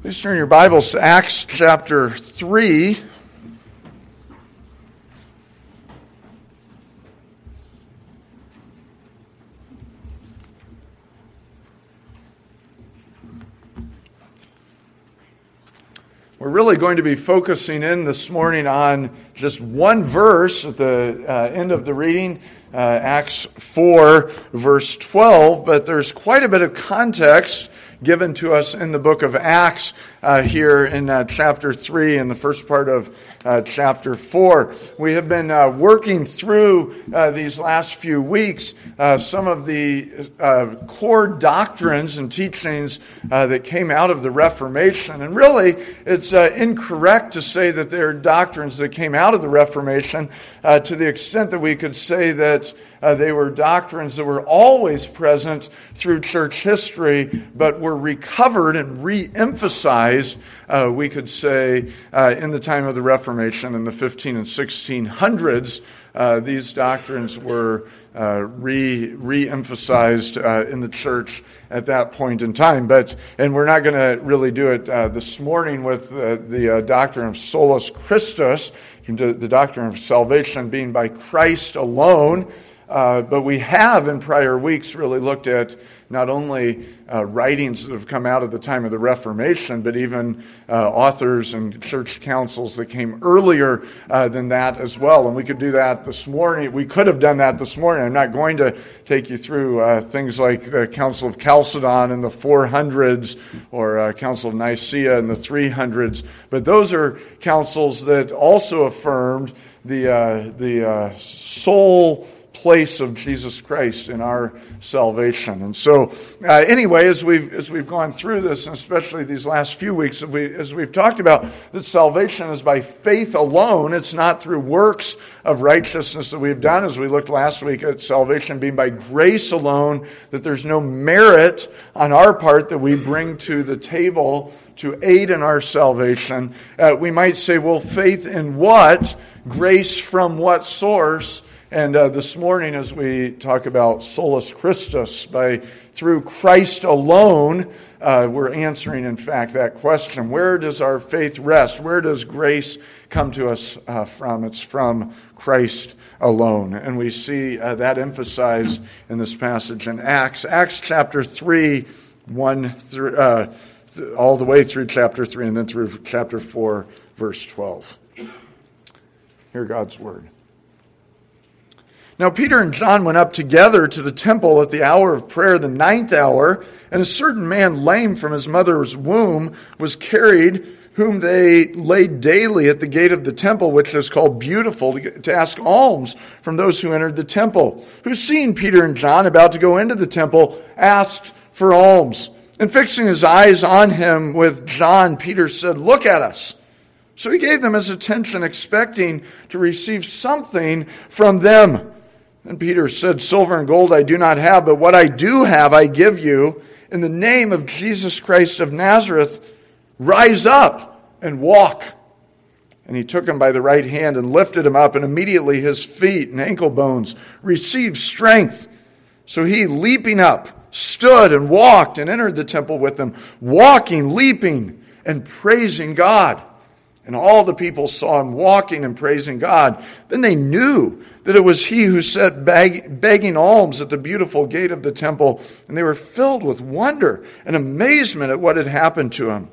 Please turn your Bibles to Acts chapter 3. We're really going to be focusing in this morning on just one verse at the end of the reading, Acts 4, verse 12, but there's quite a bit of context given to us in the book of Acts here in chapter 3 and the first part of chapter 4. We have been working through these last few weeks some of the core doctrines and teachings that came out of the Reformation. And really, it's incorrect to say that they are doctrines that came out of the Reformation to the extent that we could say that they were doctrines that were always present through church history, but were recovered and re-emphasized, we could say, in the time of the Reformation in the 15 and 1600s. These doctrines were re-emphasized in the church at that point in time. And we're not going to really do it this morning with the doctrine of solus Christus, the doctrine of salvation being by Christ alone. But we have in prior weeks really looked at not only writings that have come out of the time of the Reformation, but even authors and church councils that came earlier than that as well. And we could do that this morning. We could have done that this morning. I'm not going to take you through things like the Council of Chalcedon in the 400s or Council of Nicaea in the 300s. But those are councils that also affirmed the sole place of Jesus Christ in our salvation. And so anyway, as we've gone through this, and especially these last few weeks, as we've talked about that salvation is by faith alone, it's not through works of righteousness that we've done, as we looked last week at salvation being by grace alone, that there's no merit on our part that we bring to the table to aid in our salvation. We might say, well, faith in what? Grace from what source? And this morning, as we talk about solus Christus, through Christ alone, we're answering, in fact, that question. Where does our faith rest? Where does grace come to us from? It's from Christ alone. And we see that emphasized in this passage in Acts. Acts chapter 3, 1 through, all the way through chapter 3, and then through chapter 4, verse 12. Hear God's word. Now Peter and John went up together to the temple at the hour of prayer, the 9th hour, and a certain man lame from his mother's womb was carried, whom they laid daily at the gate of the temple, which is called Beautiful, to ask alms from those who entered the temple, who, seeing Peter and John about to go into the temple, asked for alms. And fixing his eyes on him with John, Peter said, "Look at us." So he gave them his attention, expecting to receive something from them. And Peter said, "Silver and gold I do not have, but what I do have I give you. In the name of Jesus Christ of Nazareth, rise up and walk." And he took him by the right hand and lifted him up, and immediately his feet and ankle bones received strength. So he, leaping up, stood and walked and entered the temple with them, walking, leaping, and praising God. And all the people saw him walking and praising God. Then they knew that it was he who sat begging alms at the Beautiful gate of the temple, and they were filled with wonder and amazement at what had happened to him.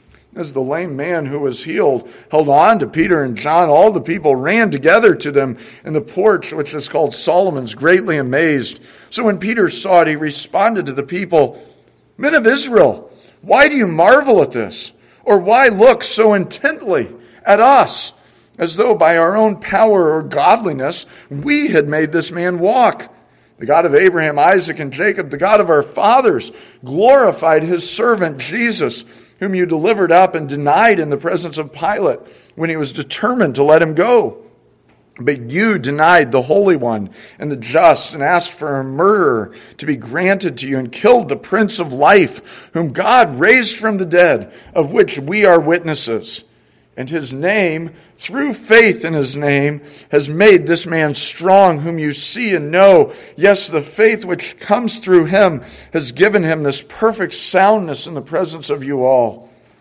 As the lame man who was healed held on to Peter and John, all the people ran together to them in the porch, which is called Solomon's, greatly amazed. So when Peter saw it, he responded to the people, "Men of Israel, why do you marvel at this? Or why look so intently at us, as though by our own power or godliness we had made this man walk? The God of Abraham, Isaac, and Jacob, the God of our fathers, glorified his servant Jesus, whom you delivered up and denied in the presence of Pilate when he was determined to let him go. But you denied the Holy One and the just, and asked for a murderer to be granted to you, and killed the Prince of Life, whom God raised from the dead, of which we are witnesses. And his name, through faith in his name, has made this man strong, whom you see and know. Yes, the faith which comes through him has given him this perfect soundness in the presence of you all.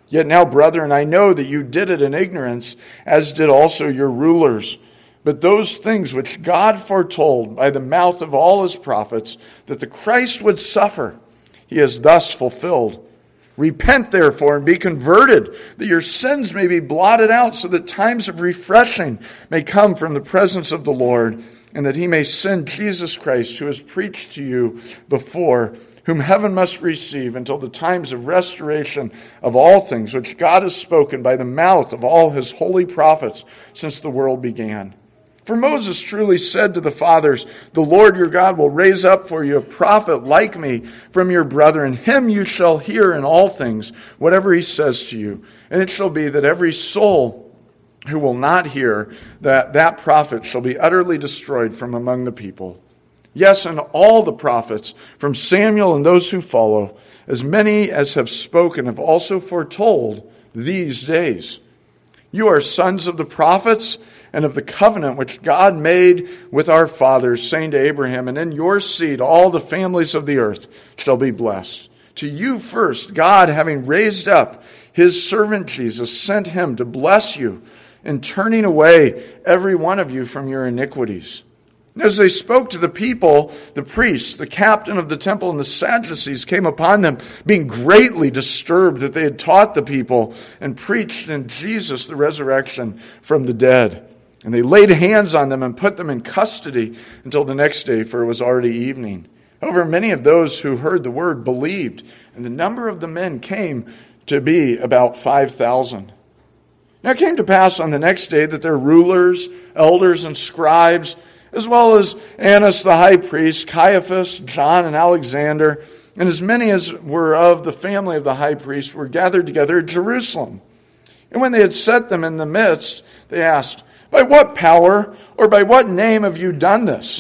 Yet now, brethren, I know that you did it in ignorance, as did also your rulers. But those things which God foretold by the mouth of all his prophets, that the Christ would suffer, he has thus fulfilled. Repent, therefore, and be converted, that your sins may be blotted out, so that times of refreshing may come from the presence of the Lord, and that he may send Jesus Christ, who has preached to you before, whom heaven must receive until the times of restoration of all things, which God has spoken by the mouth of all his holy prophets since the world began. For Moses truly said to the fathers, the Lord your God will raise up for you a prophet like me from your brethren. Him you shall hear in all things, whatever he says to you. And it shall be that every soul who will not hear that prophet shall be utterly destroyed from among the people. Yes, and all the prophets, from Samuel and those who follow, as many as have spoken, have also foretold these days. You are sons of the prophets and of the covenant which God made with our fathers, saying to Abraham, and in your seed all the families of the earth shall be blessed. To you first, God, having raised up his servant Jesus, sent him to bless you in turning away every one of you from your iniquities. As they spoke to the people, the priests, the captain of the temple, and the Sadducees came upon them, being greatly disturbed that they had taught the people and preached in Jesus the resurrection from the dead. And they laid hands on them and put them in custody until the next day, for it was already evening. However, many of those who heard the word believed, and the number of the men came to be about 5,000. Now it came to pass on the next day that their rulers, elders, and scribes, as well as Annas the high priest, Caiaphas, John, and Alexander, and as many as were of the family of the high priest, were gathered together at Jerusalem. And when they had set them in the midst, they asked, by what power or by what name have you done this?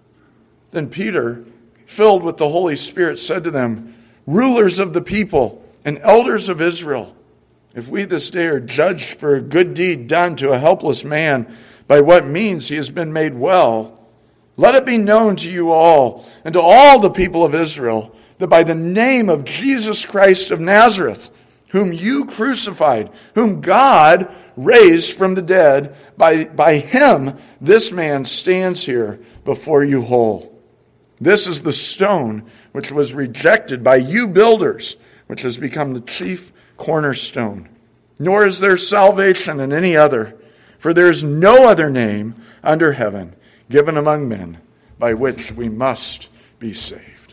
Then Peter, filled with the Holy Spirit, said to them, rulers of the people and elders of Israel, if we this day are judged for a good deed done to a helpless man, by what means he has been made well, let it be known to you all and to all the people of Israel that by the name of Jesus Christ of Nazareth, whom you crucified, whom God raised from the dead, by him this man stands here before you whole. This is the stone which was rejected by you builders, which has become the chief cornerstone. Nor is there salvation in any other, for there is no other name under heaven given among men by which we must be saved.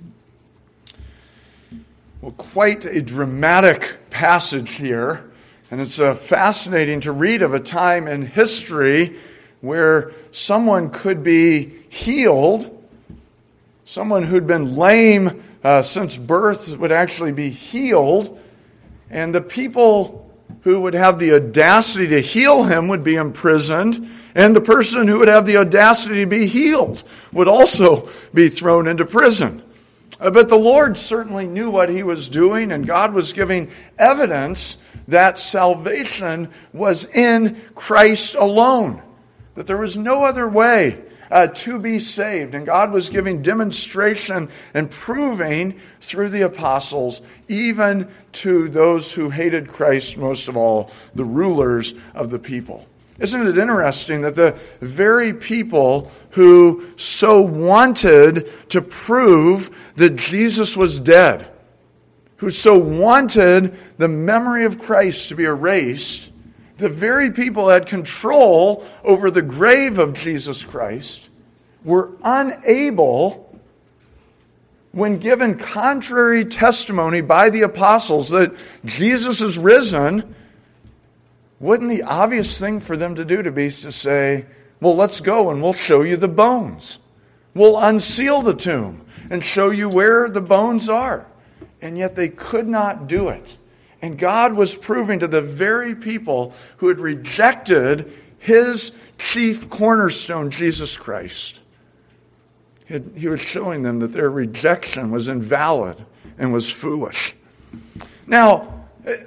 Well, quite a dramatic passage here, and it's fascinating to read of a time in history where someone could be healed, someone who'd been lame since birth would actually be healed, and the people who would have the audacity to heal him would be imprisoned, and the person who would have the audacity to be healed would also be thrown into prison. But the Lord certainly knew what he was doing, and God was giving evidence that salvation was in Christ alone, that there was no other way to be saved. And God was giving demonstration and proving through the apostles, even to those who hated Christ most of all, the rulers of the people. Isn't it interesting that the very people who so wanted to prove that Jesus was dead, who so wanted the memory of Christ to be erased, the very people that had control over the grave of Jesus Christ were unable, when given contrary testimony by the apostles that Jesus is risen, wouldn't the obvious thing for them to do be to say, well, let's go and we'll show you the bones. We'll unseal the tomb and show you where the bones are. And yet they could not do it. And God was proving to the very people who had rejected his chief cornerstone, Jesus Christ. He was showing them that their rejection was invalid and was foolish. Now,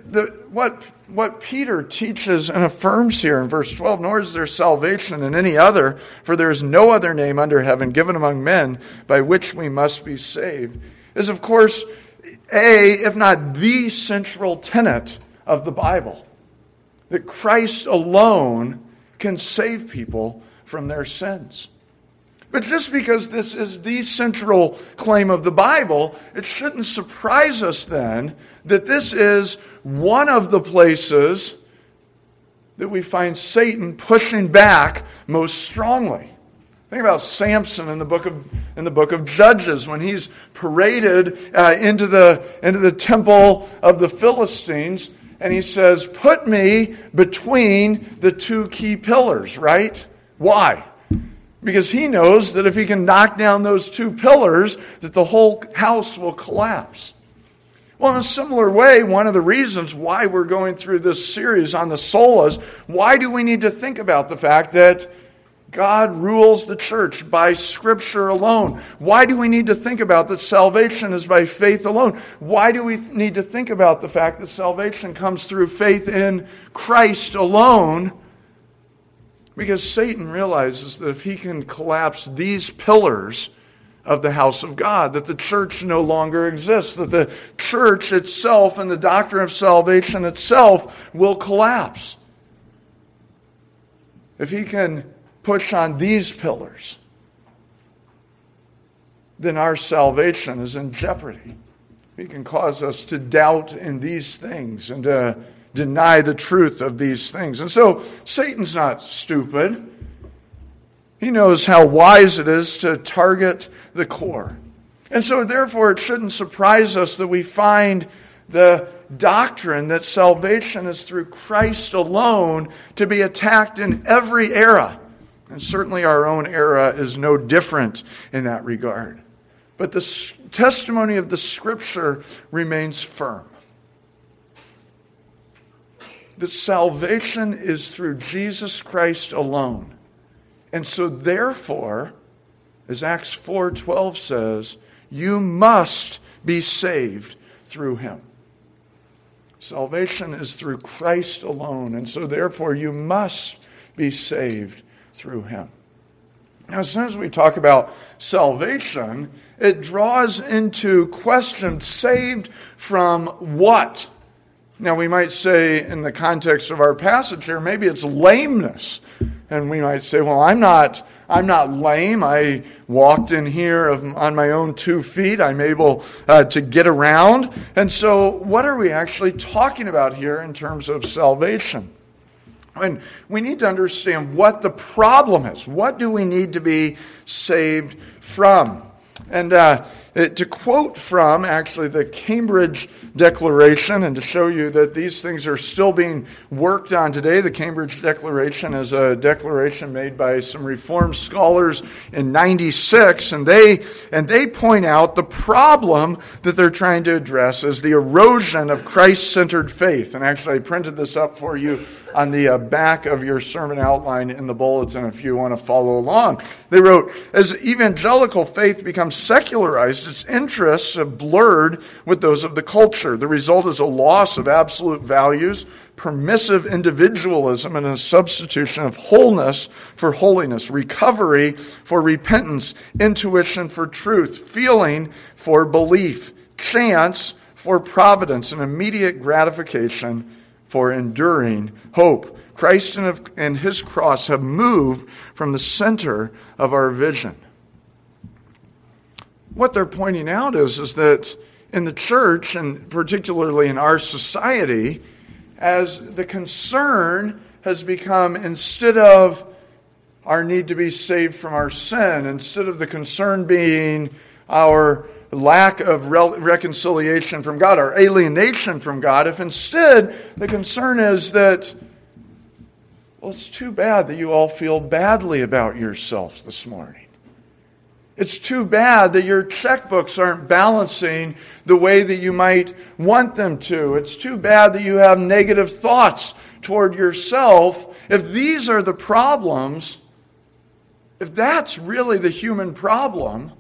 what Peter teaches and affirms here in verse 12, nor is there salvation in any other, for there is no other name under heaven given among men by which we must be saved, is of course if not the central tenet of the Bible, that Christ alone can save people from their sins. But just because this is the central claim of the Bible, it shouldn't surprise us then that this is one of the places that we find Satan pushing back most strongly. Think about Samson in the book of Judges, when he's paraded into the temple of the Philistines, and he says, "Put me between the two key pillars," right? Why? Because he knows that if he can knock down those two pillars, that the whole house will collapse. Well, in a similar way, one of the reasons why we're going through this series on the solas, why do we need to think about the fact that God rules the church by Scripture alone? Why do we need to think about that salvation is by faith alone? Why do we need to think about the fact that salvation comes through faith in Christ alone? Because Satan realizes that if he can collapse these pillars of the house of God, that the church no longer exists, that the church itself and the doctrine of salvation itself will collapse. If he can push on these pillars, then our salvation is in jeopardy. He can cause us to doubt in these things and to deny the truth of these things. And so Satan's not stupid. He knows how wise it is to target the core. And so therefore it shouldn't surprise us that we find the doctrine that salvation is through Christ alone to be attacked in every era. And certainly our own era is no different in that regard. But the testimony of the Scripture remains firm. That salvation is through Jesus Christ alone. And so therefore, as Acts 4:12 says, you must be saved through Him. Salvation is through Christ alone. And so therefore, you must be saved through Him. Now, as soon as we talk about salvation, it draws into question, saved from what? Now, we might say in the context of our passage here, maybe it's lameness. And we might say, well, I'm not lame. I walked in here on my own 2 feet. I'm able to get around. And so what are we actually talking about here in terms of salvation? And we need to understand what the problem is. What do we need to be saved from? And to quote from, actually, the Cambridge Declaration, and to show you that these things are still being worked on today. The Cambridge Declaration is a declaration made by some Reformed scholars in 96, and they point out the problem that they're trying to address is the erosion of Christ-centered faith. And actually, I printed this up for you on the back of your sermon outline in the bulletin if you want to follow along. They wrote, as evangelical faith becomes secularized, its interests have blurred with those of the culture. The result is a loss of absolute values, permissive individualism, and a substitution of wholeness for holiness, recovery for repentance, intuition for truth, feeling for belief, chance for providence, and immediate gratification for enduring hope. Christ and His cross have moved from the center of our vision. What they're pointing out is that in the church, and particularly in our society, as the concern has become, instead of our need to be saved from our sin, instead of the concern being our lack of reconciliation from God, our alienation from God, if instead the concern is that, well, it's too bad that you all feel badly about yourselves this morning. It's too bad that your checkbooks aren't balancing the way that you might want them to. It's too bad that you have negative thoughts toward yourself. If these are the problems, if that's really the human problem,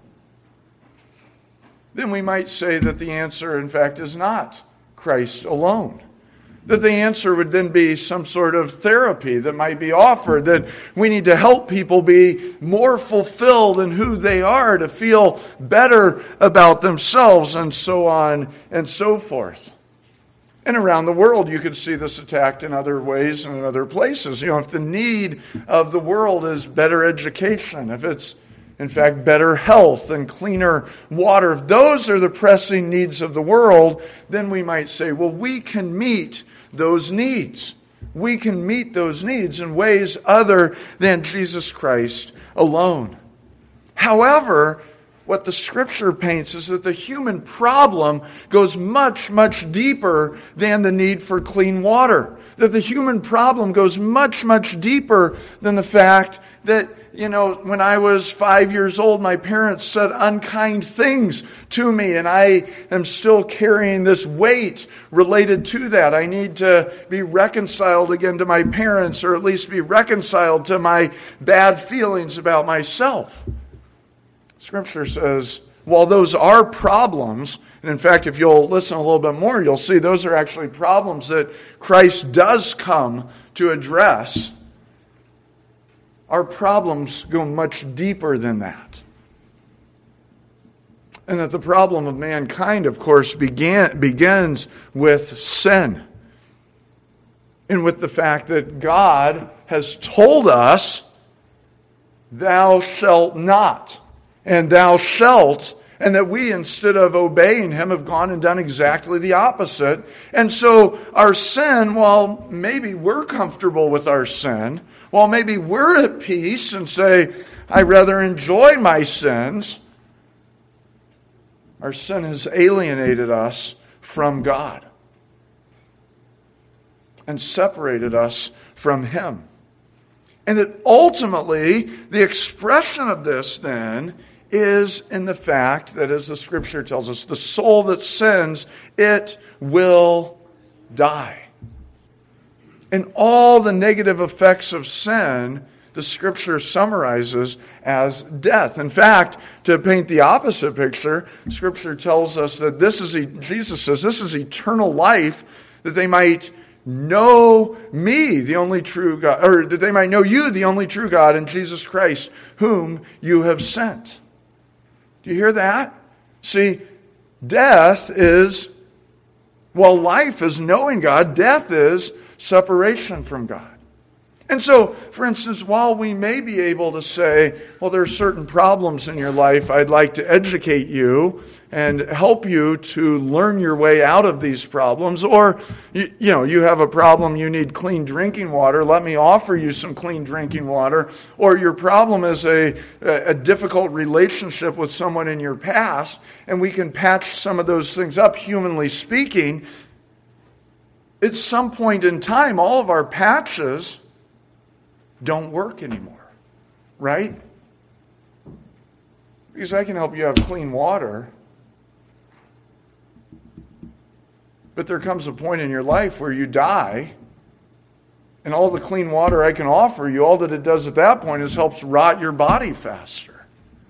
then we might say that the answer, in fact, is not Christ alone. That the answer would then be some sort of therapy that might be offered, that we need to help people be more fulfilled in who they are, to feel better about themselves, and so on and so forth. And around the world, you could see this attacked in other ways and in other places. If the need of the world is better education, if it's in fact better health and cleaner water, if those are the pressing needs of the world, then we might say, well, we can meet those needs. We can meet those needs in ways other than Jesus Christ alone. However, what the Scripture paints is that the human problem goes much, much deeper than the need for clean water. That the human problem goes much, much deeper than the fact that, when I was 5 years old, my parents said unkind things to me, and I am still carrying this weight related to that. I need to be reconciled again to my parents, or at least be reconciled to my bad feelings about myself. Scripture says, while those are problems, and in fact, if you'll listen a little bit more, you'll see those are actually problems that Christ does come to address. Our problems go much deeper than that. And that the problem of mankind, of course, begins with sin. And with the fact that God has told us, thou shalt not, and thou shalt, and that we, instead of obeying Him, have gone and done exactly the opposite. And so our sin, while maybe we're comfortable with our sin, while maybe we're at peace and say, I rather enjoy my sins, our sin has alienated us from God and separated us from Him. And that ultimately, the expression of this then is in the fact that, as the Scripture tells us, the soul that sins, it will die. And all the negative effects of sin, the Scripture summarizes as death. In fact, to paint the opposite picture, Scripture tells us that Jesus says, this is eternal life, that they might know me, the only true God, or that they might know you, the only true God, and Jesus Christ, whom you have sent. Do you hear that? See, death is, while life is knowing God, death is separation from God. And so, for instance, while we may be able to say, well, there are certain problems in your life, I'd like to educate you and help you to learn your way out of these problems, or you have a problem, you need clean drinking water, let me offer you some clean drinking water, or your problem is a difficult relationship with someone in your past, and we can patch some of those things up, humanly speaking. At some point in time, all of our patches don't work anymore, right? Because I can help you have clean water, but there comes a point in your life where you die, and all the clean water I can offer you, all that it does at that point is helps rot your body faster.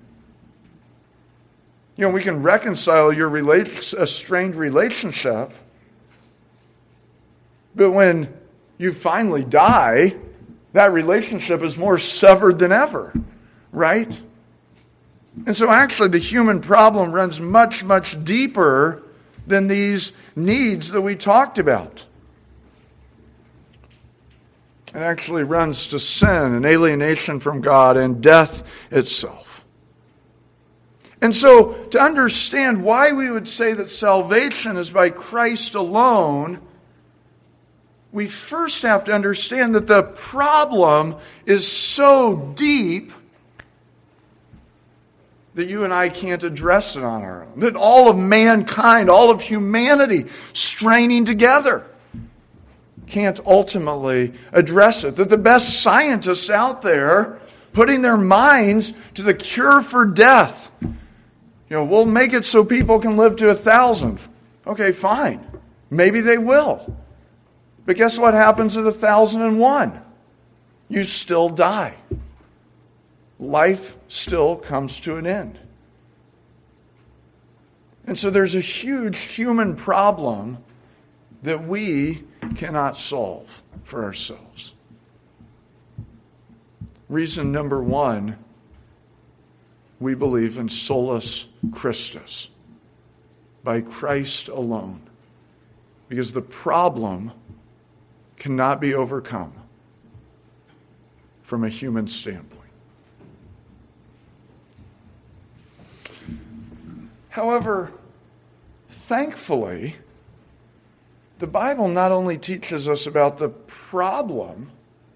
We can reconcile your a strained relationship, but when you finally die, that relationship is more severed than ever, right? And so actually the human problem runs much, much deeper than these needs that we talked about. It actually runs to sin and alienation from God and death itself. And so to understand why we would say that salvation is by Christ alone, we first have to understand that the problem is so deep that you and I can't address it on our own. That all of mankind, all of humanity straining together can't ultimately address it. That the best scientists out there putting their minds to the cure for death. We'll make it so people can live to 1,000. Okay, fine. Maybe they will. But guess what happens at 1,001? You still die. Life still comes to an end. And so there's a huge human problem that we cannot solve for ourselves. Reason number one, we believe in solus Christus, by Christ alone, because the problem cannot be overcome from a human standpoint. However, thankfully, the Bible not only teaches us about the problem,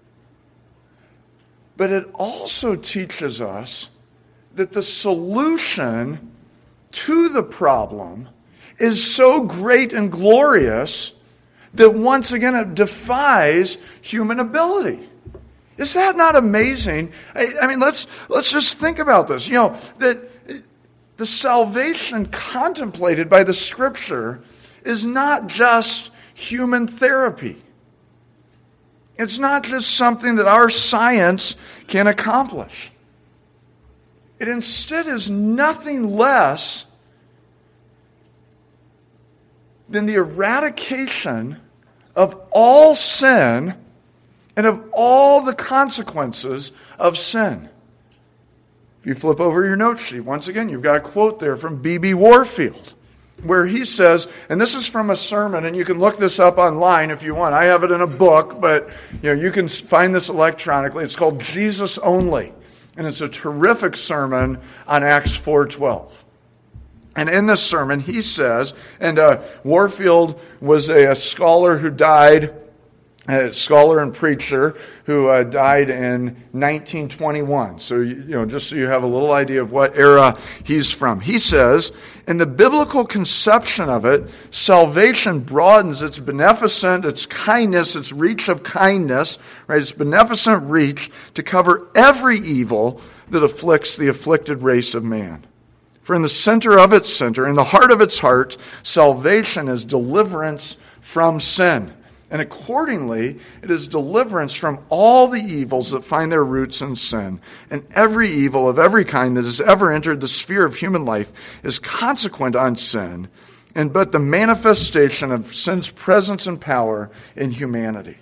but it also teaches us that the solution to the problem is so great and glorious that once again it defies human ability. Is that not amazing? I mean, let's just think about this. You know, that the salvation contemplated by the Scripture is not just human therapy. It's not just something that our science can accomplish. It instead is nothing less than the eradication of all sin and of all the consequences of sin. If you flip over your note sheet, once again, you've got a quote there from B.B. Warfield, where he says, and this is from a sermon, and you can look this up online if you want. I have it in a book, but you can find this electronically. It's called Jesus Only, and it's a terrific sermon on Acts 4:12. And in this sermon, he says, and Warfield was a scholar who died, a scholar and preacher who died in 1921. So, just so you have a little idea of what era he's from. He says, in the biblical conception of it, salvation broadens its beneficent, its kindness, its reach of kindness, right? Its beneficent reach to cover every evil that afflicts the afflicted race of man. For in the center of its center, in the heart of its heart, salvation is deliverance from sin. And accordingly, it is deliverance from all the evils that find their roots in sin. And every evil of every kind that has ever entered the sphere of human life is consequent on sin, and but the manifestation of sin's presence and power in humanity.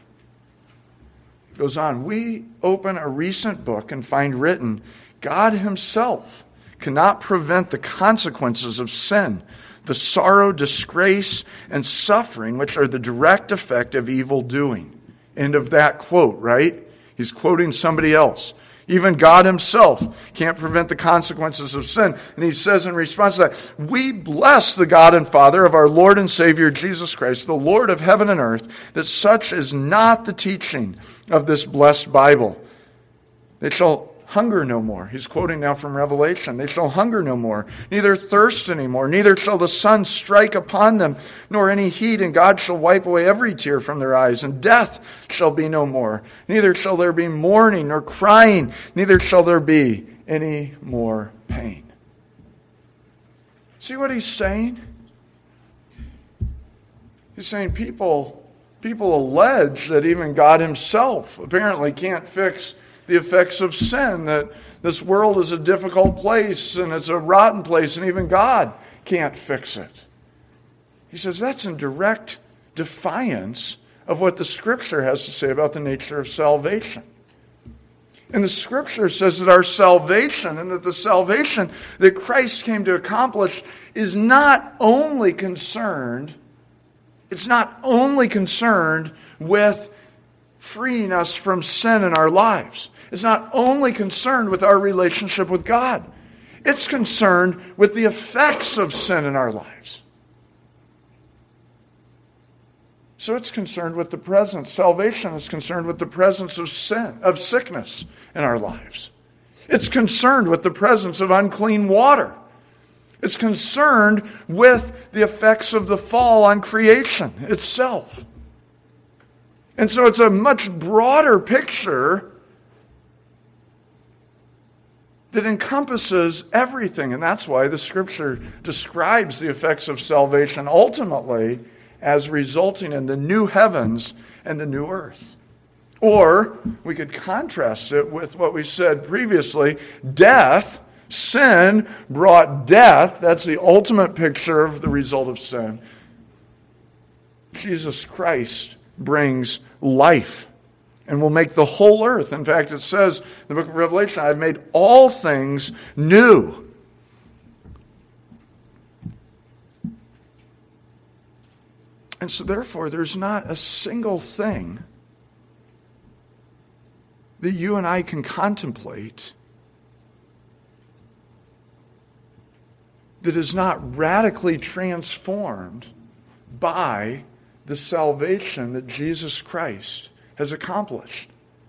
It goes on, we open a recent book and find written, God himself cannot prevent the consequences of sin, the sorrow, disgrace, and suffering which are the direct effect of evil doing. End of that quote, right? He's quoting somebody else. Even God himself can't prevent the consequences of sin. And he says in response to that, we bless the God and Father of our Lord and Savior Jesus Christ, the Lord of heaven and earth, that such is not the teaching of this blessed Bible. They shall hunger no more. He's quoting now from Revelation. They shall hunger no more, neither thirst any more, neither shall the sun strike upon them, nor any heat, and God shall wipe away every tear from their eyes, and death shall be no more. Neither shall there be mourning nor crying, neither shall there be any more pain. See what he's saying? He's saying people allege that even God himself apparently can't fix the effects of sin, that this world is a difficult place and it's a rotten place and even God can't fix it. He says that's in direct defiance of what the Scripture has to say about the nature of salvation. And the Scripture says that our salvation and that the salvation that Christ came to accomplish is not only concerned with freeing us from sin in our lives. It's not only concerned with our relationship with God. It's concerned with the effects of sin in our lives. So it's concerned with the presence. Salvation is concerned with the presence of sin, of sickness in our lives. It's concerned with the presence of unclean water. It's concerned with the effects of the fall on creation itself. And so it's a much broader picture that encompasses everything. And that's why the Scripture describes the effects of salvation ultimately as resulting in the new heavens and the new earth. Or we could contrast it with what we said previously. Death, sin brought death. That's the ultimate picture of the result of sin. Jesus Christ brings life and will make the whole earth. In fact, it says in the book of Revelation, I've made all things new. And so therefore, there's not a single thing that you and I can contemplate that is not radically transformed by the salvation that Jesus Christ has accomplished.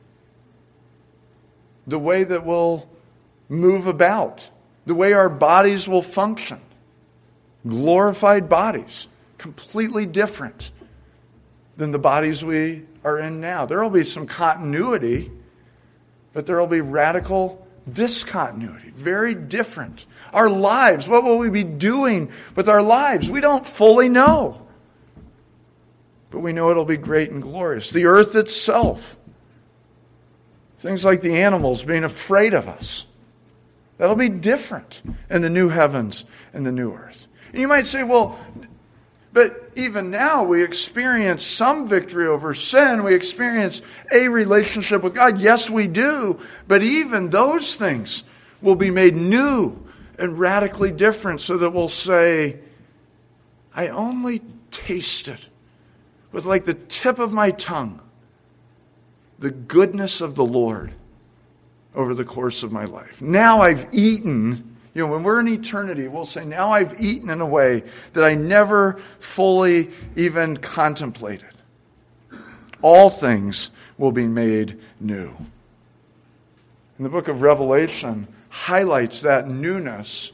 The way that we'll move about, the way our bodies will function, glorified bodies, completely different than the bodies we are in now. There will be some continuity, but there will be radical discontinuity, very different. Our lives, what will we be doing with our lives? We don't fully know. But we know it'll be great and glorious. The earth itself, things like the animals being afraid of us, that'll be different in the new heavens and the new earth. And you might say, well, but even now we experience some victory over sin. We experience a relationship with God. Yes, we do. But even those things will be made new and radically different so that we'll say, I only tasted with like the tip of my tongue the goodness of the Lord over the course of my life. Now I've eaten. When we're in eternity, we'll say, now I've eaten in a way that I never fully even contemplated. All things will be made new. And the book of Revelation highlights that newness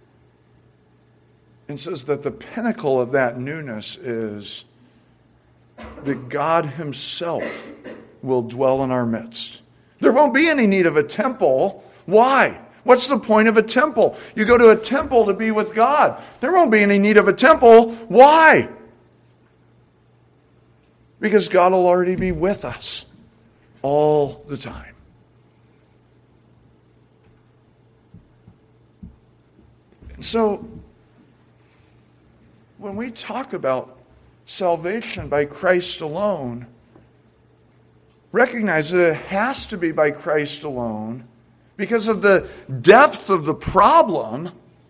and says that the pinnacle of that newness is that God Himself will dwell in our midst. There won't be any need of a temple. Why? What's the point of a temple? You go to a temple to be with God. There won't be any need of a temple. Why? Because God will already be with us all the time. And so, when we talk about salvation by Christ alone, recognize that it has to be by Christ alone because of the depth of the problem.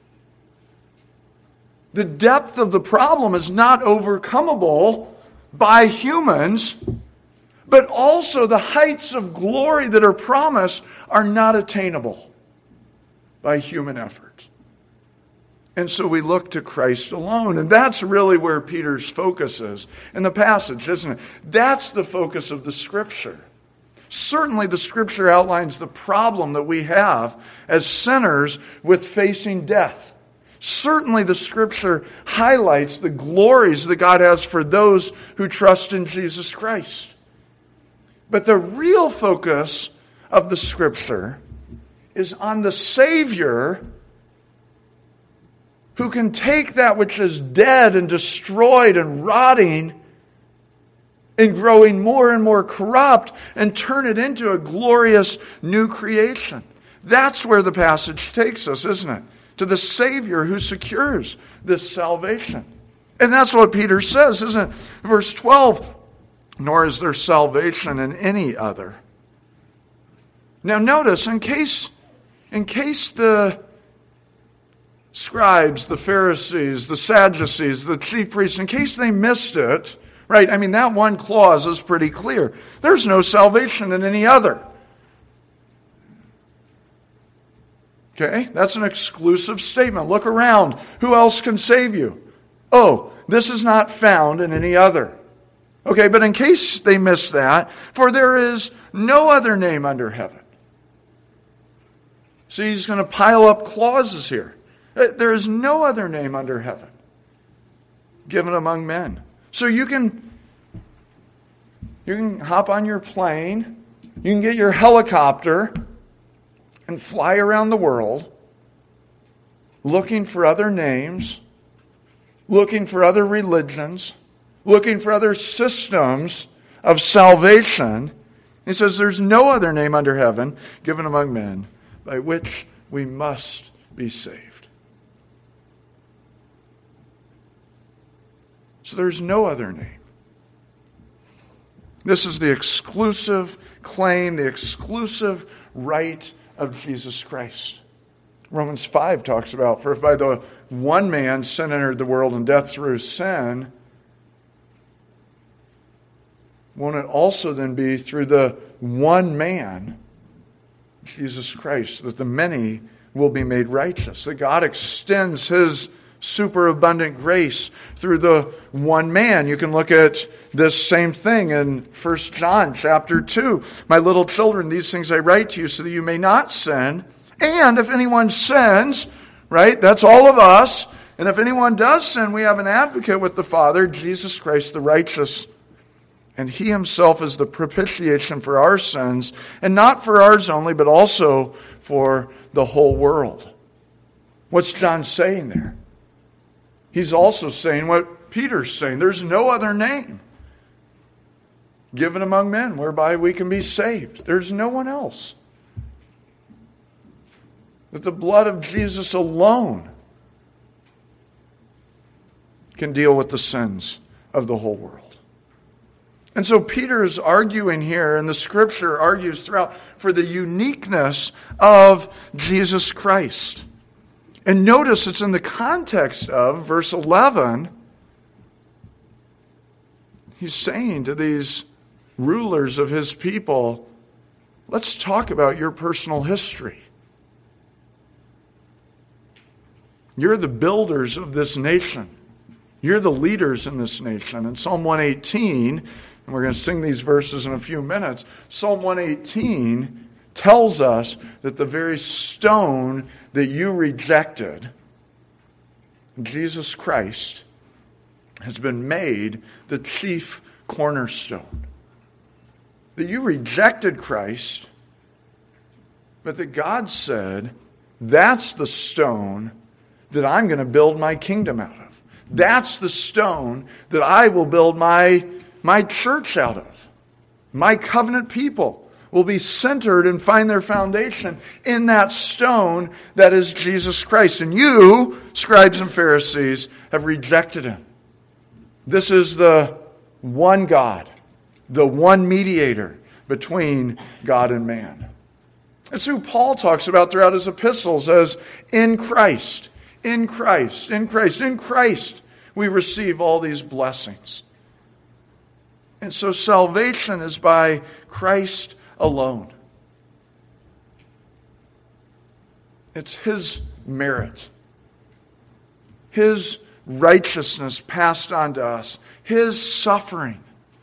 The depth of the problem is not overcomable by humans, but also the heights of glory that are promised are not attainable by human effort. And so we look to Christ alone. And that's really where Peter's focus is in the passage, isn't it? That's the focus of the Scripture. Certainly the Scripture outlines the problem that we have as sinners with facing death. Certainly the Scripture highlights the glories that God has for those who trust in Jesus Christ. But the real focus of the Scripture is on the Savior who can take that which is dead and destroyed and rotting and growing more and more corrupt and turn it into a glorious new creation. That's where the passage takes us, isn't it? To the Savior who secures this salvation. And that's what Peter says, isn't it? Verse 12, nor is there salvation in any other. Now notice, in case the scribes, the Pharisees, the Sadducees, the chief priests, in case they missed it, right? I mean, that one clause is pretty clear. There's no salvation in any other. Okay? That's an exclusive statement. Look around. Who else can save you? Oh, this is not found in any other. Okay, but in case they missed that, for there is no other name under heaven. See, he's going to pile up clauses here. There is no other name under heaven given among men. So you can hop on your plane, you can get your helicopter and fly around the world looking for other names, looking for other religions, looking for other systems of salvation. He says there's no other name under heaven given among men by which we must be saved. So there's no other name. This is the exclusive claim, the exclusive right of Jesus Christ. Romans 5 talks about, for if by the one man sin entered the world and death through sin, won't it also then be through the one man, Jesus Christ, that the many will be made righteous? That God extends His superabundant grace through the one man. You can look at this same thing in 1 John chapter 2. My little children, these things I write to you so that you may not sin. And if anyone sins, right, that's all of us. And if anyone does sin, we have an advocate with the Father, Jesus Christ the righteous. And He Himself is the propitiation for our sins, and not for ours only, but also for the whole world. What's John saying there? He's also saying what Peter's saying. There's no other name given among men whereby we can be saved. There's no one else. That the blood of Jesus alone can deal with the sins of the whole world. And so Peter is arguing here, and the Scripture argues throughout, for the uniqueness of Jesus Christ. And notice it's in the context of verse 11. He's saying to these rulers of his people, let's talk about your personal history. You're the builders of this nation. You're the leaders in this nation. In Psalm 118, and we're going to sing these verses in a few minutes, Psalm 118 tells us that the very stone that you rejected, Jesus Christ, has been made the chief cornerstone. That you rejected Christ, but that God said, that's the stone that I'm going to build my kingdom out of. That's the stone that I will build my church out of. My covenant people will be centered and find their foundation in that stone that is Jesus Christ. And you, scribes and Pharisees, have rejected Him. This is the one God, the one mediator between God and man. It's who Paul talks about throughout his epistles as in Christ, in Christ, in Christ, in Christ we receive all these blessings. And so salvation is by Christ alone. It's His merit, His righteousness passed on to us, His suffering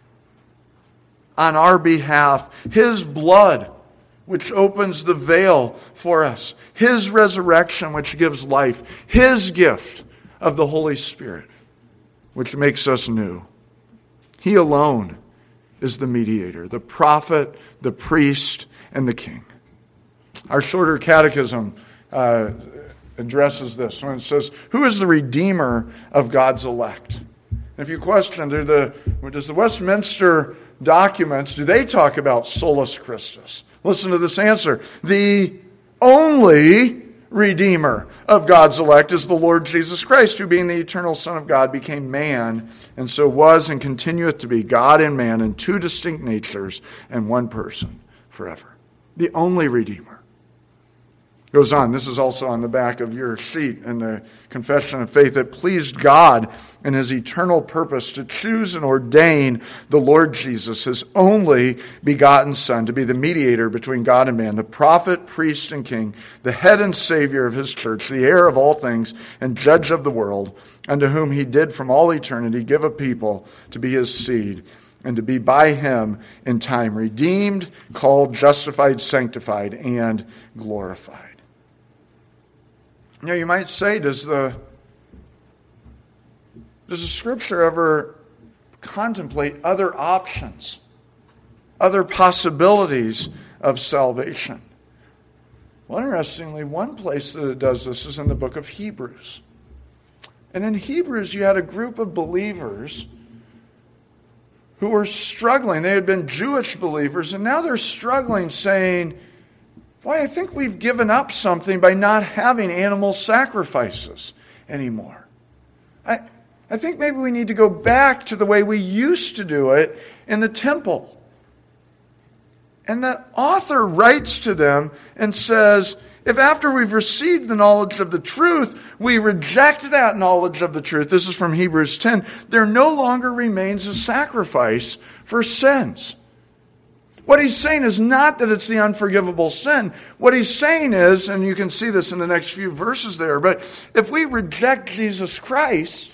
on our behalf, His blood which opens the veil for us, His resurrection which gives life, His gift of the Holy Spirit which makes us new. He alone is the mediator, the prophet, the priest, and the king. Our shorter catechism addresses this when it says, who is the redeemer of God's elect? If you question, does the Westminster documents, do they talk about solus Christus? Listen to this answer. The only Redeemer of God's elect is the Lord Jesus Christ, who being the eternal Son of God became man, and so was and continueth to be God and man in two distinct natures and one person forever. The only Redeemer. Goes on, this is also on the back of your sheet in the Confession of Faith. It pleased God in His eternal purpose to choose and ordain the Lord Jesus, His only begotten Son, to be the mediator between God and man, the prophet, priest, and king, the head and Savior of His church, the heir of all things, and judge of the world, unto whom He did from all eternity give a people to be His seed, and to be by Him in time redeemed, called, justified, sanctified, and glorified. Now you might say, does the Scripture ever contemplate other options, other possibilities of salvation? Well, interestingly, one place that it does this is in the book of Hebrews. And in Hebrews, you had a group of believers who were struggling. They had been Jewish believers, and now they're struggling, saying, boy, I think we've given up something by not having animal sacrifices anymore. I I think maybe we need to go back to the way we used to do it in the temple. And the author writes to them and says, if after we've received the knowledge of the truth, we reject that knowledge of the truth, this is from Hebrews 10, there no longer remains a sacrifice for sins. What he's saying is not that it's the unforgivable sin. What he's saying is, and you can see this in the next few verses there, but if we reject Jesus Christ,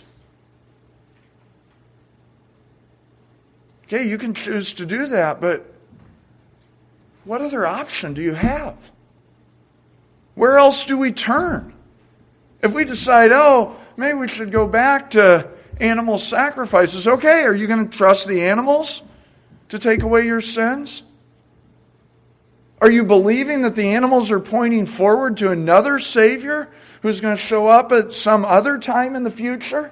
okay, you can choose to do that, but what other option do you have? Where else do we turn? If we decide, maybe we should go back to animal sacrifices, okay, are you going to trust the animals to take away your sins? Are you believing that the animals are pointing forward to another Savior who's going to show up at some other time in the future?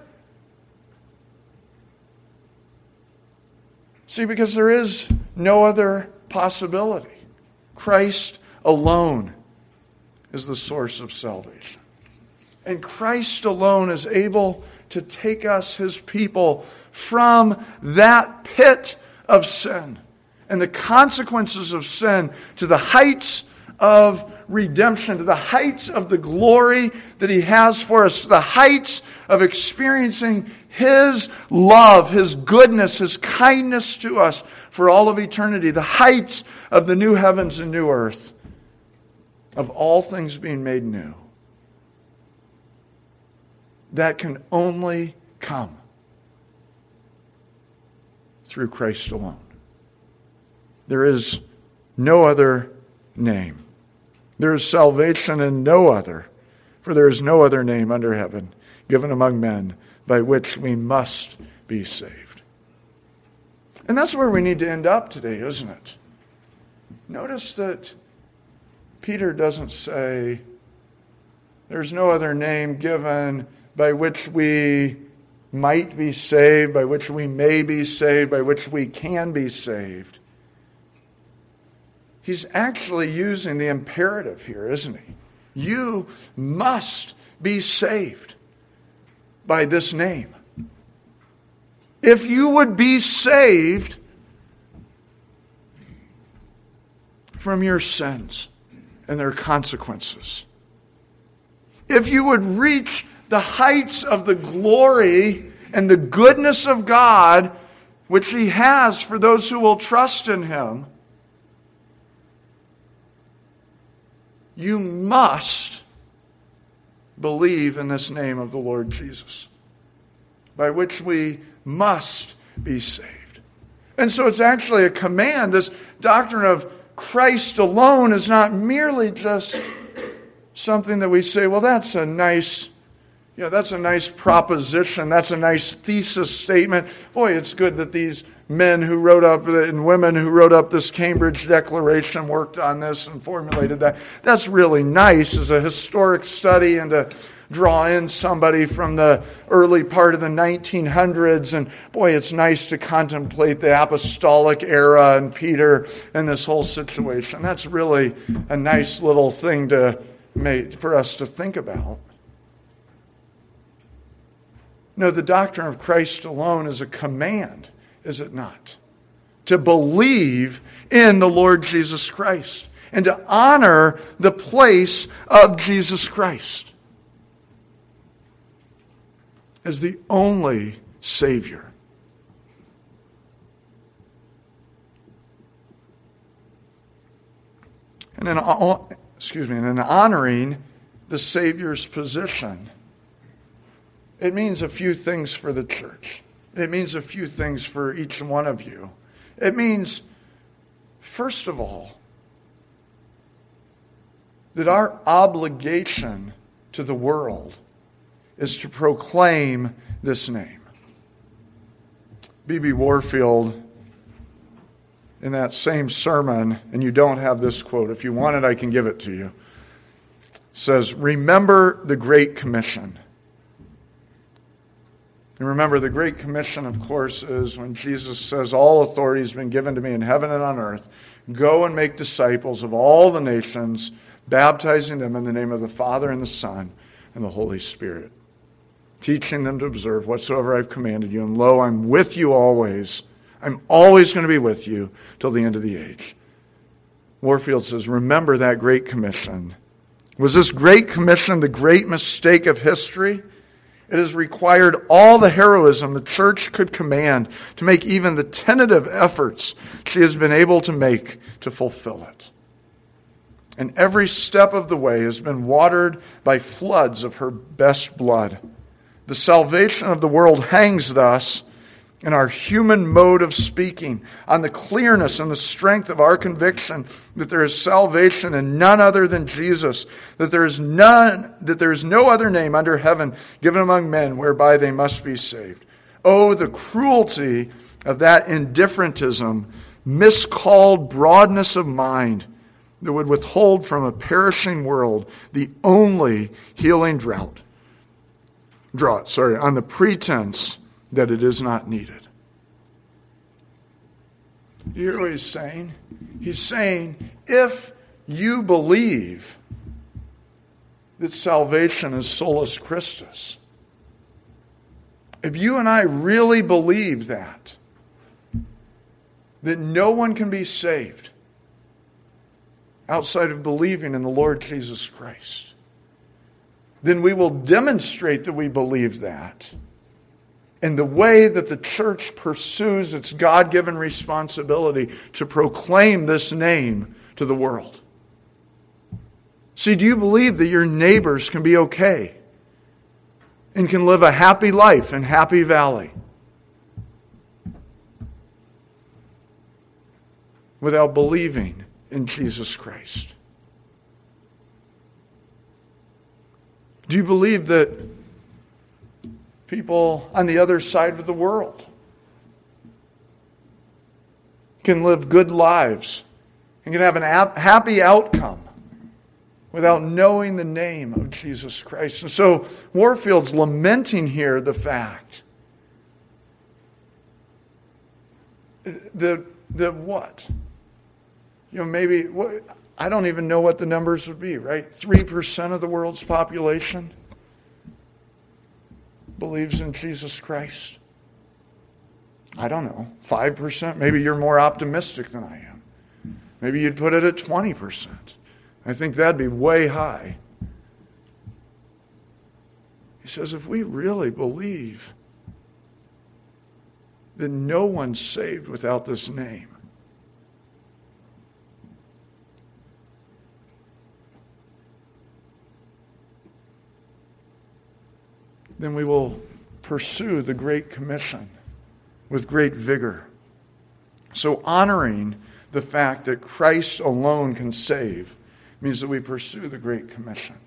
See, because there is no other possibility. Christ alone is the source of salvation. And Christ alone is able to take us, His people, from that pit of sin and the consequences of sin to the heights of redemption, to the heights of the glory that He has for us, to the heights of experiencing His love, His goodness, His kindness to us for all of eternity, the heights of the new heavens and new earth, of all things being made new. That can only come through Christ alone. There is no other name. There is salvation in no other, for there is no other name under heaven given among men by which we must be saved. And that's where we need to end up today, isn't it? Notice that Peter doesn't say, there's no other name given by which we might be saved, by which we may be saved, by which we can be saved. He's actually using the imperative here, isn't he? You must be saved by this name. If you would be saved from your sins and their consequences, if you would reach the heights of the glory and the goodness of God, which He has for those who will trust in Him, you must believe in this name of the Lord Jesus, by which we must be saved. And so it's actually a command. This doctrine of Christ alone is not merely just something that we say, well, that's a nice proposition. That's a nice thesis statement. Boy, it's good that these men who wrote up and women who wrote up this Cambridge Declaration worked on this and formulated that. That's really nice as a historic study and to draw in somebody from the early part of the 1900s. And boy, it's nice to contemplate the apostolic era and Peter and this whole situation. That's really a nice little thing for us to think about. No, the doctrine of Christ alone is a command, is it not? To believe in the Lord Jesus Christ and to honor the place of Jesus Christ as the only Savior. And in honoring the Savior's position, it means a few things for the church. It means a few things for each one of you. It means, first of all, that our obligation to the world is to proclaim this name. B.B. Warfield, in that same sermon, and you don't have this quote. If you want it, I can give it to you. Says, remember the Great Commission. And remember, the Great Commission, of course, is when Jesus says, all authority has been given to me in heaven and on earth. Go and make disciples of all the nations, baptizing them in the name of the Father and the Son and the Holy Spirit. teaching them to observe whatsoever I've commanded you. And lo, I'm with you always. I'm always going to be with you till the end of the age. Warfield says, remember that Great Commission. Was this Great Commission the great mistake of history? It has required all the heroism the church could command to make even the tentative efforts she has been able to make to fulfill it. And every step of the way has been watered by floods of her best blood. The salvation of the world hangs thus in our human mode of speaking, on the clearness and the strength of our conviction that there is salvation in none other than Jesus, that there is no other name under heaven given among men whereby they must be saved. Oh, the cruelty of that indifferentism, miscalled broadness of mind that would withhold from a perishing world the only healing draught on the pretense that it is not needed. You hear what he's saying? He's saying, if you believe that salvation is solus Christus, if you and I really believe that no one can be saved outside of believing in the Lord Jesus Christ, then we will demonstrate that we believe that in the way that the church pursues its God-given responsibility to proclaim this name to the world. See, do you believe that your neighbors can be okay and can live a happy life in Happy Valley without believing in Jesus Christ? Do you believe that people on the other side of the world can live good lives and can have an happy outcome without knowing the name of Jesus Christ? And so Warfield's lamenting here the fact that what? Maybe, I don't even know what the numbers would be, right? 3% of the world's population believes in Jesus Christ. I don't know, 5%? Maybe you're more optimistic than I am. Maybe you'd put it at 20%. I think that'd be way high. He says, if we really believe that no one's saved without this name, then we will pursue the Great Commission with great vigor. So honoring the fact that Christ alone can save means that we pursue the Great Commission.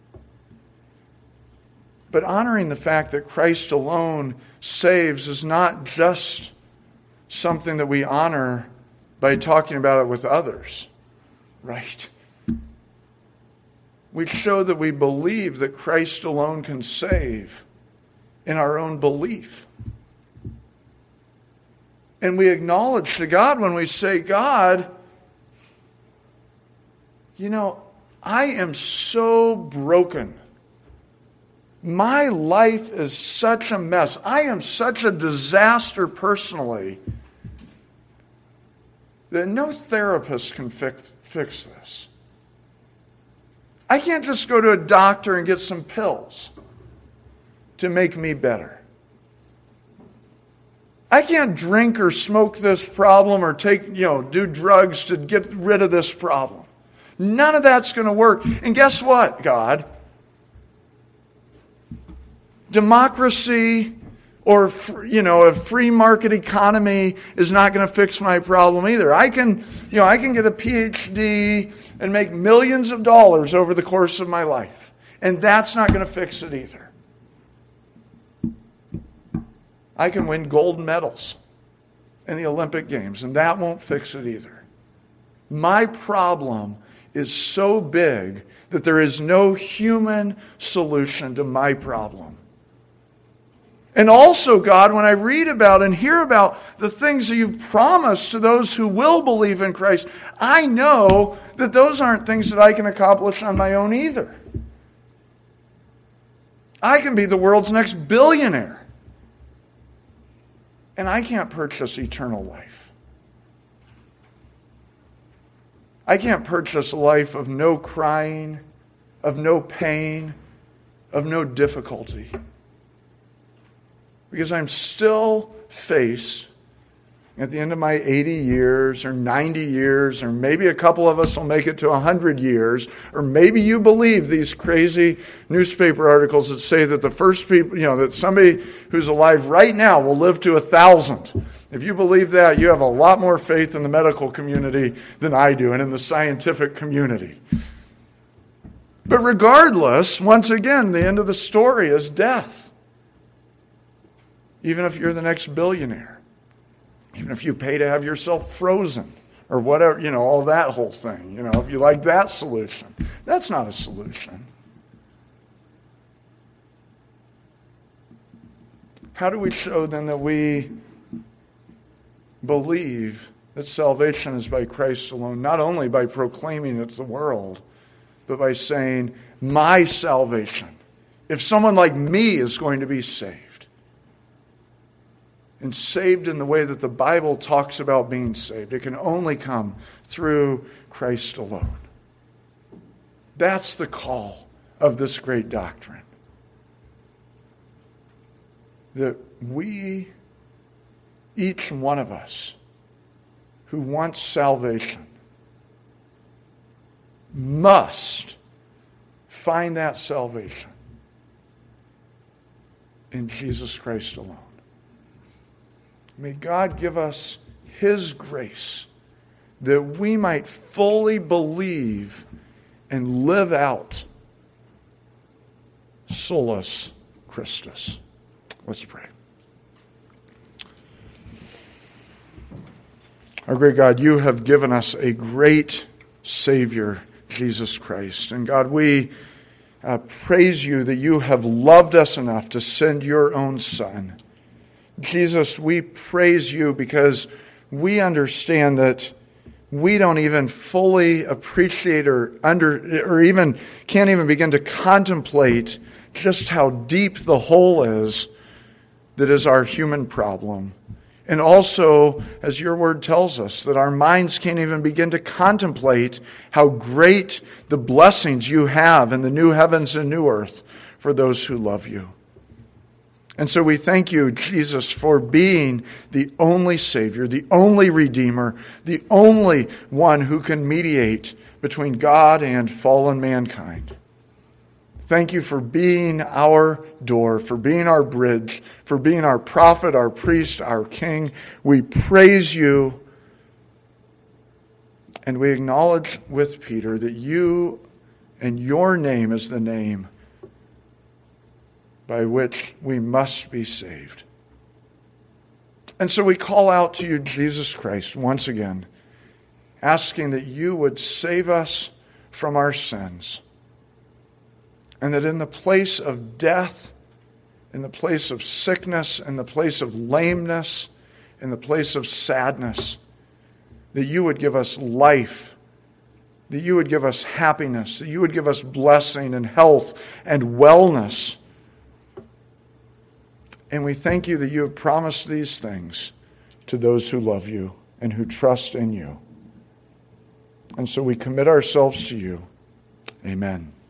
But honoring the fact that Christ alone saves is not just something that we honor by talking about it with others, right? We show that we believe that Christ alone can save in our own belief. And we acknowledge to God when we say, God, I am so broken. My life is such a mess. I am such a disaster personally that no therapist can fix this. I can't just go to a doctor and get some pills to make me better. I can't drink or smoke this problem or do drugs to get rid of this problem. None of that's going to work. And guess what, God? Democracy or a free market economy is not going to fix my problem either. I can get a PhD and make millions of dollars over the course of my life, and that's not going to fix it either. I can win gold medals in the Olympic Games, and that won't fix it either. My problem is so big that there is no human solution to my problem. And also, God, when I read about and hear about the things that you've promised to those who will believe in Christ, I know that those aren't things that I can accomplish on my own either. I can be the world's next billionaire. And I can't purchase eternal life. I can't purchase a life of no crying, of no pain, of no difficulty. Because I'm still faced at the end of my 80 years or 90 years, or maybe a couple of us will make it to 100 years, or maybe you believe these crazy newspaper articles that say that the first people, that somebody who's alive right now will live to 1,000. If you believe that, you have a lot more faith in the medical community than I do and in the scientific community. But regardless, once again, the end of the story is death. Even if you're the next billionaire. Even if you pay to have yourself frozen or whatever, all that whole thing. If you like that solution. That's not a solution. How do we show then that we believe that salvation is by Christ alone? Not only by proclaiming it to the world, but by saying, my salvation. If someone like me is going to be saved, and saved in the way that the Bible talks about being saved, it can only come through Christ alone. That's the call of this great doctrine. That we, each one of us, who wants salvation, must find that salvation in Jesus Christ alone. May God give us His grace that we might fully believe and live out solus Christus. Let's pray. Our great God, you have given us a great Savior, Jesus Christ. And God, we praise you that you have loved us enough to send your own Son. Jesus, we praise you because we understand that we don't even fully appreciate or even can't even begin to contemplate just how deep the hole is that is our human problem. And also, as your word tells us, that our minds can't even begin to contemplate how great the blessings you have in the new heavens and new earth for those who love you. And so we thank you, Jesus, for being the only Savior, the only Redeemer, the only one who can mediate between God and fallen mankind. Thank you for being our door, for being our bridge, for being our prophet, our priest, our king. We praise you, and we acknowledge with Peter that you and your name is the name by which we must be saved. And so we call out to you, Jesus Christ, once again, asking that you would save us from our sins, and that in the place of death, in the place of sickness, in the place of lameness, in the place of sadness, that you would give us life, that you would give us happiness, that you would give us blessing and health and wellness. And we thank you that you have promised these things to those who love you and who trust in you. And so we commit ourselves to you. Amen.